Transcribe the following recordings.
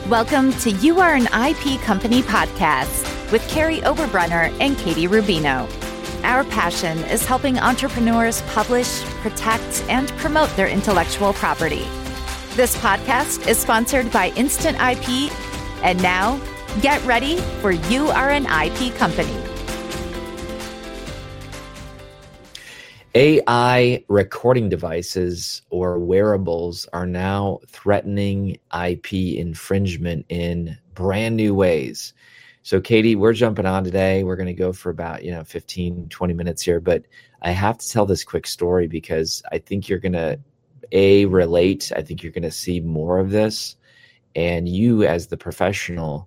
Welcome to You Are an IP Company podcast with Carrie Oberbrunner and Katie Rubino. Our passion is helping entrepreneurs publish, protect, and promote their intellectual property. This podcast is sponsored by Instant IP, and now get ready for You Are an IP Company. AI recording devices or wearables are now threatening IP infringement in brand new ways. So Katie, we're jumping on today. We're going to go for about 15, 20 minutes here, but I have to tell this quick story because I think you're going to relate. I think you're going to see more of this. And you as the professional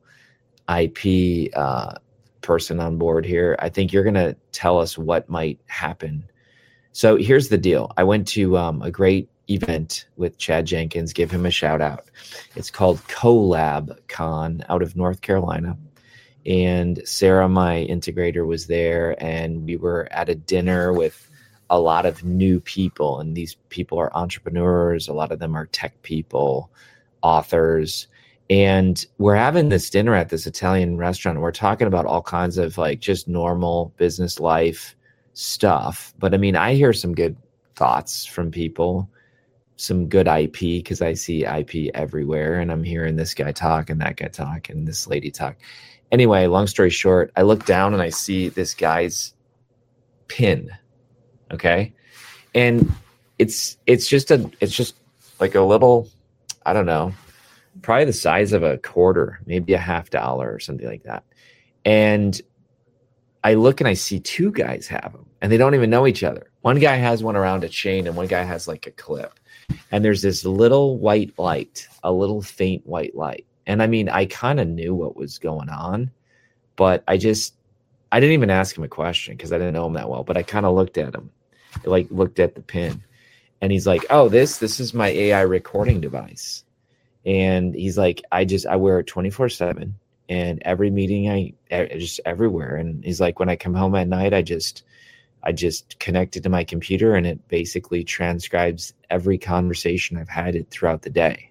IP person on board here, I think you're going to tell us what might happen. So here's the deal. I went to a great event with Chad Jenkins, give him a shout out. It's called Collab Con out of North Carolina. And Sarah, my integrator, was there, and we were at a dinner with a lot of new people. And these people are entrepreneurs. A lot of them are tech people, authors. And we're having this dinner at this Italian restaurant. We're talking about all kinds of like just normal business life stuff. But I mean, I hear some good thoughts from people, some good IP, because I see IP everywhere. And I'm hearing this guy talk and that guy talk and this lady talk. Anyway, long story short, I look down and I see this guy's pin. Okay. And it's just like a little, I don't know, probably the size of a quarter, maybe a $50 or something like that. And I look and I see two guys have them and they don't even know each other. One guy has one around a chain and one guy has like a clip. And there's this little white light, a little faint white light. And I mean, I kind of knew what was going on, but I didn't even ask him a question because I didn't know him that well, but I kind of looked at him, like looked at the pin, and he's like, oh, this is my AI recording device. And he's like, I wear it 24/7. And every meeting, just everywhere. And he's like, when I come home at night, I just connect it to my computer and it basically transcribes every conversation I've had it throughout the day.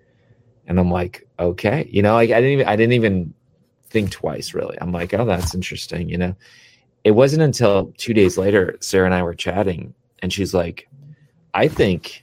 And I'm like, okay, like I didn't even think twice really. I'm like, oh, that's interesting. It wasn't until 2 days later, Sarah and I were chatting and she's like, I think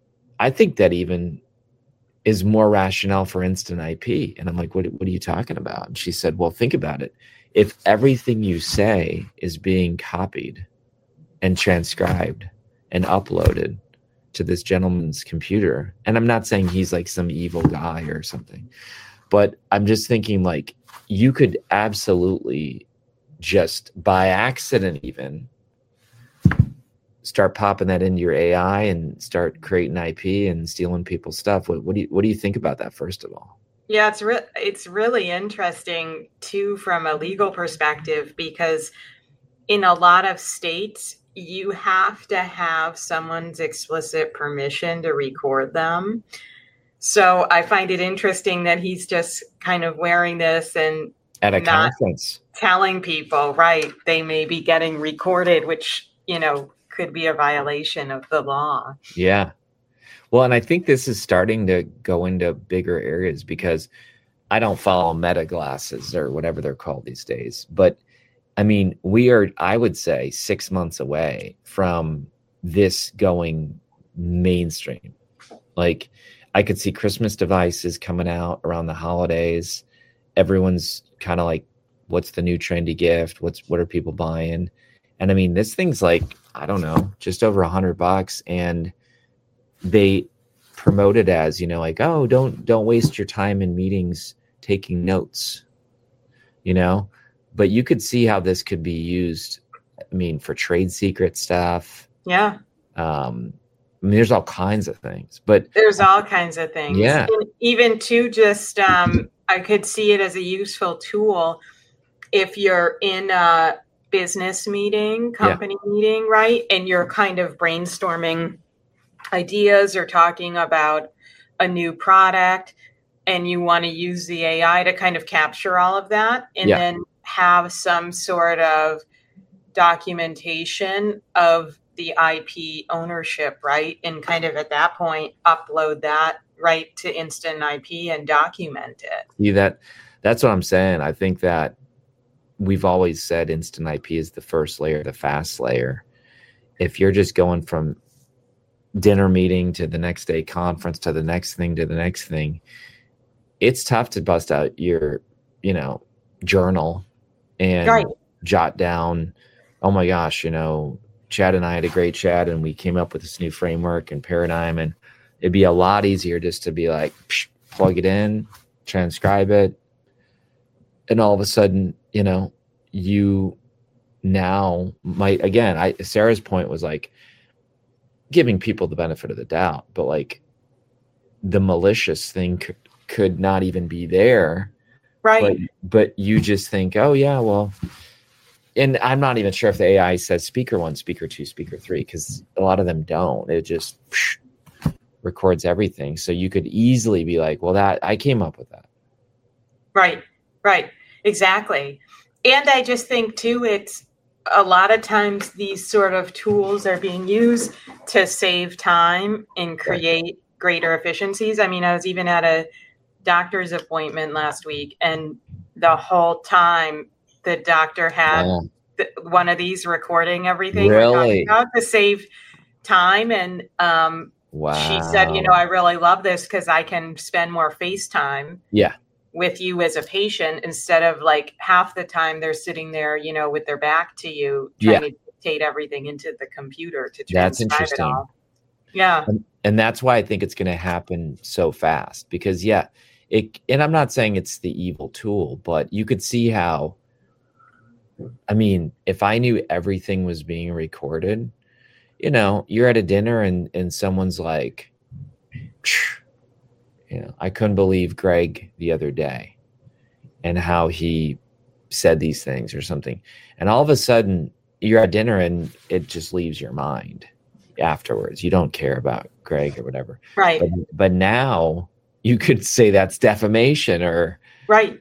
that even is more rationale for instant IP. And I'm like, what are you talking about? And she said, well, think about it. If everything you say is being copied and transcribed and uploaded to this gentleman's computer, and I'm not saying he's like some evil guy or something, but I'm just thinking like you could absolutely just by accident even start popping that into your AI and start creating IP and stealing people's stuff. What do you think about that, first of all? Yeah, it's really interesting too from a legal perspective, because in a lot of states you have to have someone's explicit permission to record them. So I find it interesting that he's just kind of wearing this and at a conference telling people, right, they may be getting recorded, which could be a violation of the law. Yeah. Well, and I think this is starting to go into bigger areas because I don't follow Meta glasses or whatever they're called these days. But I mean, we are, I would say, 6 months away from this going mainstream. Like I could see Christmas devices coming out around the holidays. Everyone's kind of like, what's the new trendy gift? What are people buying? And I mean, this thing's like, I don't know, just over $100, and they promote it as, like, oh, don't waste your time in meetings taking notes, but you could see how this could be used. I mean, for trade secret stuff. Yeah. I mean, there's all kinds of things, but there's all kinds of things. Yeah. And even to just, I could see it as a useful tool if you're in a business meeting, company meeting, right? And you're kind of brainstorming ideas or talking about a new product, and you want to use the AI to kind of capture all of that and then have some sort of documentation of the IP ownership, right? And kind of at that point, upload that right to instant IP and document it. See, that's what I'm saying. I think that we've always said instant IP is the first layer, the fast layer. If you're just going from dinner meeting to the next day conference to the next thing to the next thing, it's tough to bust out your, journal and jot down, oh my gosh, Chad and I had a great chat and we came up with this new framework and paradigm, and it'd be a lot easier just to be like, plug it in, transcribe it. And all of a sudden, you now might, again, Sarah's point was like giving people the benefit of the doubt, but like the malicious thing could not even be there. Right. But you just think, oh yeah, well, and I'm not even sure if the AI says speaker 1, speaker 2, speaker 3, because a lot of them don't. It just records everything. So you could easily be like, well, that I came up with that. Right. Exactly. And I just think too, it's a lot of times these sort of tools are being used to save time and create greater efficiencies. I mean, I was even at a doctor's appointment last week, and the whole time the doctor had one of these recording everything we're talking about to save time. And she said, I really love this because I can spend more FaceTime with you as a patient instead of like half the time they're sitting there, with their back to you, trying to dictate everything into the computer to transcribe it all. Yeah. And that's why I think it's going to happen so fast because, and I'm not saying it's the evil tool, but you could see how, I mean, if I knew everything was being recorded, you're at a dinner and someone's like, I couldn't believe Greg the other day and how he said these things or something. And all of a sudden you're at dinner and it just leaves your mind afterwards. You don't care about Greg or whatever. Right. But now you could say that's defamation or. Right.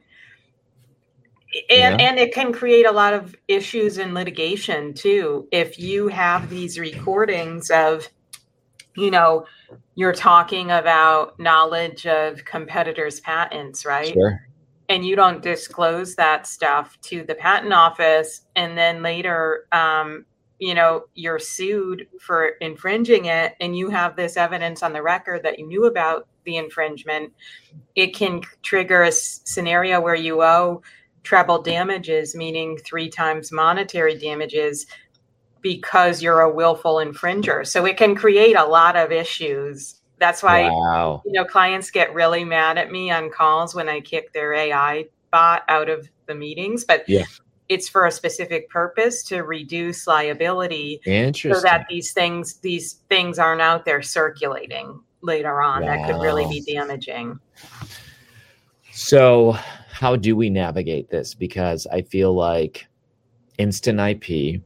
And it can create a lot of issues in litigation too. If you have these recordings of, you're talking about knowledge of competitors' patents, right? Sure. And you don't disclose that stuff to the patent office. And then later, you're sued for infringing it. And you have this evidence on the record that you knew about the infringement. It can trigger a scenario where you owe treble damages, meaning 3 times monetary damages, because you're a willful infringer. So it can create a lot of issues. That's why, clients get really mad at me on calls when I kick their AI bot out of the meetings, but it's for a specific purpose to reduce liability. Interesting. So that these things aren't out there circulating later on that could really be damaging. So how do we navigate this? Because I feel like instant IP,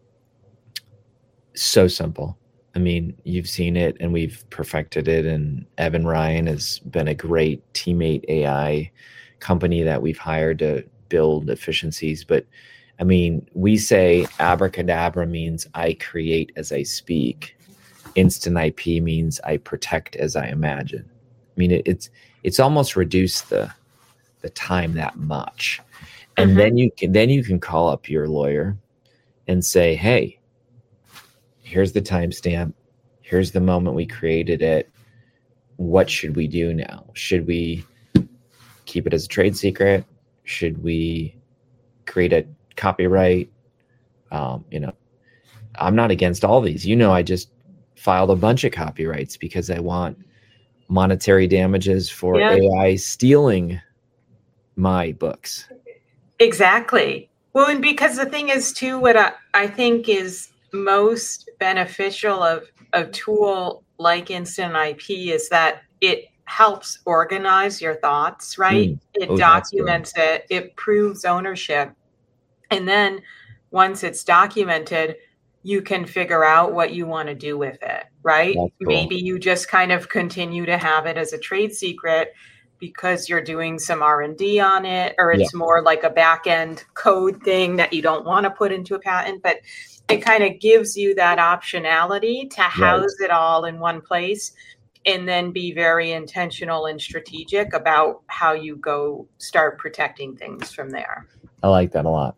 so simple. I mean, you've seen it and we've perfected it. And Evan Ryan has been a great teammate AI company that we've hired to build efficiencies. But I mean, we say abracadabra means I create as I speak. Instant IP means I protect as I imagine. I mean, it's almost reduced the time that much. And then you can call up your lawyer and say, hey, here's the timestamp. Here's the moment we created it. What should we do now? Should we keep it as a trade secret? Should we create a copyright? I'm not against all these. I just filed a bunch of copyrights because I want monetary damages for AI stealing my books. Exactly. Well, and because the thing is too, what I think is most beneficial of a tool like instant IP is that it helps organize your thoughts, right? It documents it, it proves ownership. And then once it's documented, you can figure out what you want to do with it, right? Cool. Maybe you just kind of continue to have it as a trade secret because you're doing some R&D on it, or it's more like a back-end code thing that you don't want to put into a patent, but it kind of gives you that optionality to house it all in one place. and then be very intentional and strategic about how you go start protecting things from there. I like that a lot.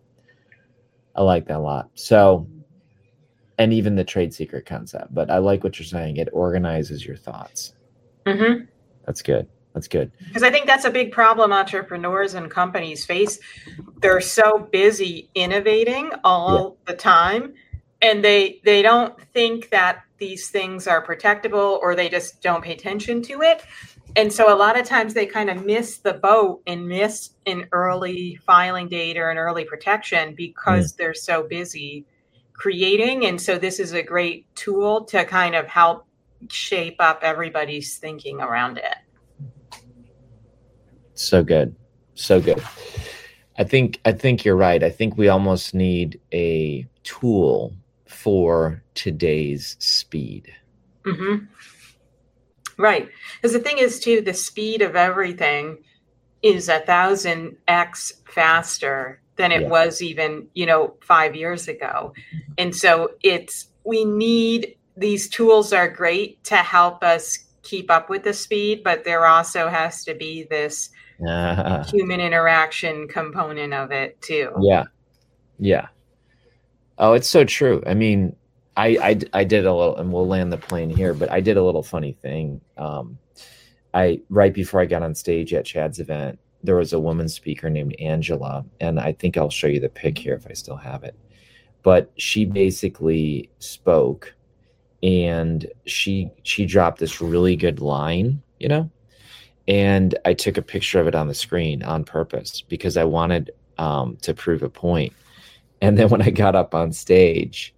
So, and even the trade secret concept, but I like what you're saying. It organizes your thoughts. Mm-hmm. That's good. Because I think that's a big problem entrepreneurs and companies face. They're so busy innovating all the time, and they don't think that these things are protectable, or they just don't pay attention to it. And so a lot of times they kind of miss the boat and miss an early filing date or an early protection because they're so busy creating. And so this is a great tool to kind of help shape up everybody's thinking around it. So good. I think you're right. I think we almost need a tool for today's speed. Mm-hmm. Right. Because the thing is, too, the speed of everything is 1,000x faster than it was even, 5 years ago. And so we need, these tools are great to help us keep up with the speed, but there also has to be this human interaction component of it too. Yeah. Oh, it's so true. I mean, I did a little, and we'll land the plane here, but I did a little funny thing. Right before I got on stage at Chad's event, there was a woman speaker named Angela, and I think I'll show you the pic here if I still have it. But she basically spoke, and she dropped this really good line, and I took a picture of it on the screen on purpose because I wanted to prove a point. And then when I got up on stage,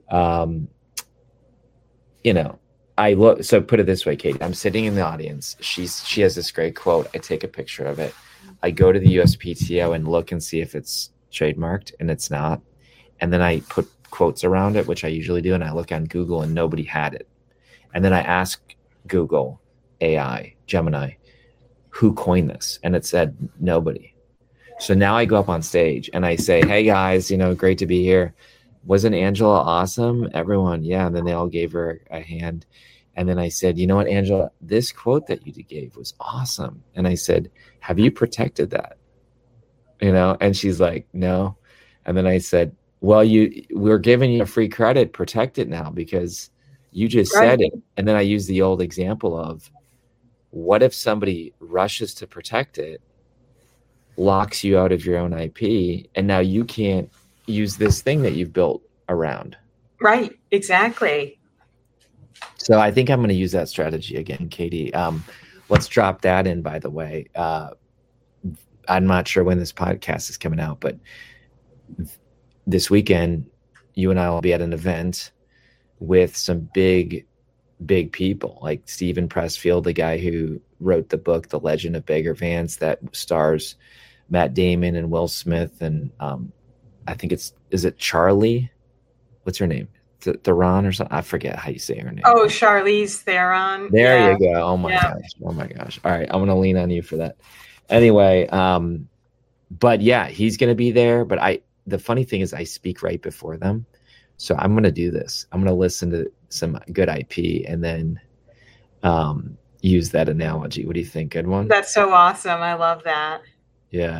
I look, so put it this way, Katie, I'm sitting in the audience. She has this great quote. I take a picture of it. I go to the USPTO and look and see if it's trademarked, and it's not. And then I put quotes around it, which I usually do. And I look on Google and nobody had it. And then I ask Google AI, Gemini, who coined this? And it said nobody. So now I go up on stage and I say, hey guys, great to be here. Wasn't Angela awesome? Everyone, yeah. And then they all gave her a hand. And then I said, you know what, Angela, this quote that you gave was awesome. And I said, have you protected that? And she's like, no. And then I said, well, we're giving you a free credit. Protect it now because you just said it. And then I used the old example of, what if somebody rushes to protect it, locks you out of your own IP, and now you can't use this thing that you've built around? Right, exactly. So I think I'm going to use that strategy again, Katie. Let's drop that in, by the way. I'm not sure when this podcast is coming out, but this weekend, you and I will be at an event with some big people like Steven Pressfield, the guy who wrote the book, The Legend of Bagger Vance, that stars Matt Damon and Will Smith. And I think is it Charlie? What's her name? Theron or something? I forget how you say her name. Oh, Charlize Theron. There you go. Oh my gosh. All right. I'm going to lean on you for that. Anyway. But yeah, he's going to be there. But the funny thing is I speak right before them. So I'm going to do this. I'm going to listen to some good IP and then use that analogy. What do you think? Good one? That's so awesome. I love that. Yeah.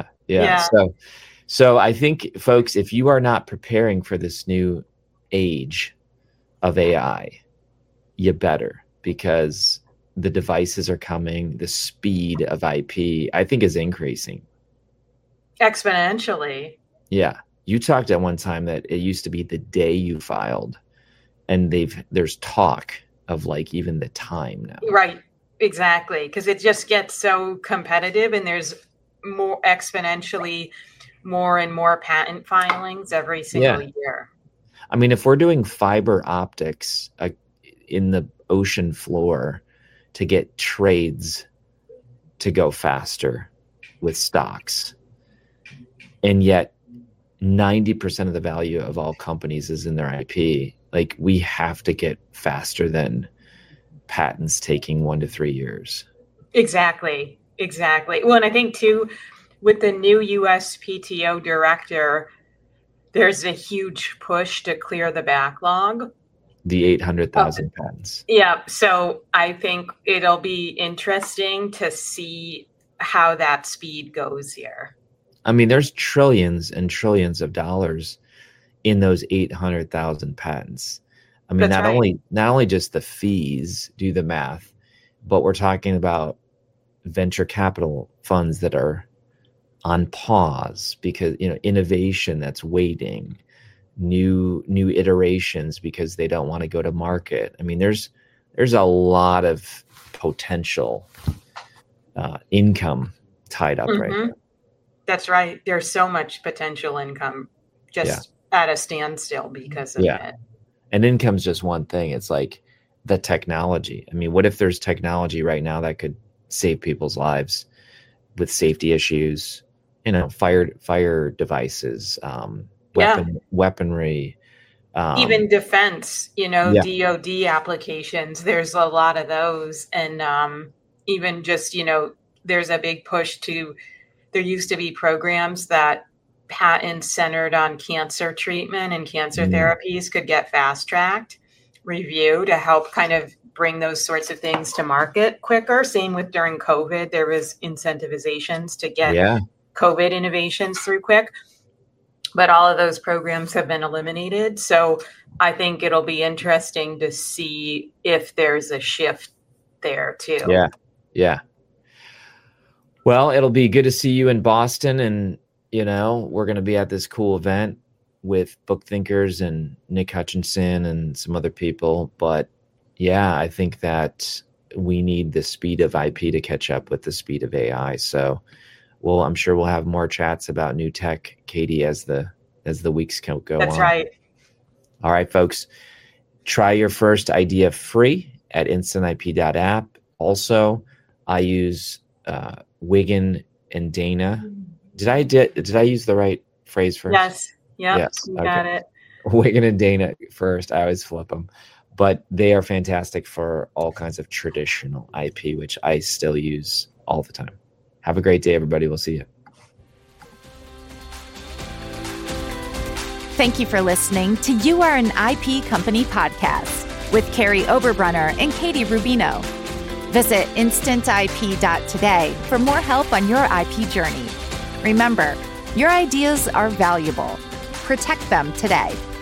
So I think, folks, if you are not preparing for this new age of AI, you better, because the devices are coming. The speed of IP, I think, is increasing exponentially. Yeah. You talked at one time that it used to be the day you filed, and there's talk of like even the time now. Right. Exactly. Because it just gets so competitive, and there's more exponentially more and more patent filings every single year. I mean, if we're doing fiber optics in the ocean floor to get trades to go faster with stocks, and yet 90% of the value of all companies is in their IP, like, we have to get faster than patents taking 1 to 3 years. Exactly. Well, and I think too, with the new USPTO director, there's a huge push to clear the backlog. the 800,000 patents. Yeah. So I think it'll be interesting to see how that speed goes here. I mean, there's trillions and trillions of dollars in those 800,000 patents. I mean, not only just the fees, do the math, but we're talking about venture capital funds that are on pause because, innovation that's waiting, new iterations because they don't want to go to market. I mean, there's a lot of potential income tied up right there. That's right. There's so much potential income just at a standstill because of it. And income's just one thing. It's like the technology. I mean, what if there's technology right now that could save people's lives with safety issues, fire devices, weaponry, even defense, DOD applications. There's a lot of those. And even just, there's a big push there used to be programs that patents centered on cancer treatment and cancer therapies could get fast-tracked review to help kind of bring those sorts of things to market quicker. Same with during COVID, there was incentivizations to get COVID innovations through quick. But all of those programs have been eliminated. So I think it'll be interesting to see if there's a shift there too. Yeah. Well, it'll be good to see you in Boston, and we're going to be at this cool event with Book Thinkers and Nick Hutchinson and some other people. But I think that we need the speed of IP to catch up with the speed of AI. So, I'm sure we'll have more chats about new tech, Katie, as the weeks go on. That's right. All right, folks. Try your first idea free at instantip.app. Also, I use Wigan and Dana. Did I use the right phrase first? Yes. Yep. Yes. You got it. Wigan and Dana first. I always flip them. But they are fantastic for all kinds of traditional IP, which I still use all the time. Have a great day, everybody. We'll see you. Thank you for listening to You Are an IP Company podcast with Carrie Oberbrunner and Katie Rubino. Visit instantip.today for more help on your IP journey. Remember, your ideas are valuable. Protect them today.